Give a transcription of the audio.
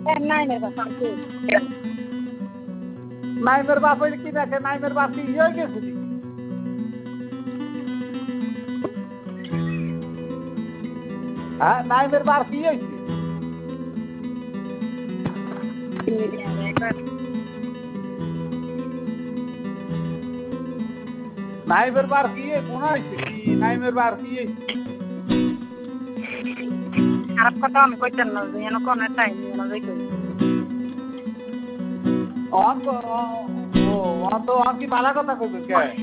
নাইমের বাপ আছে নাইমের বাপ হইলে কি দেখে নাইমের বাপ কি হয়ে গেছে হ্যাঁ নাইমের বাপ কি হয়েছে নাইমের বার কি কোন হয়েছে নাইমের বার কি খারাপ কথা আমি কইতেন না যেন কোন টাইম না যাই কই অন তো অন কি বালা কথা কইবে কে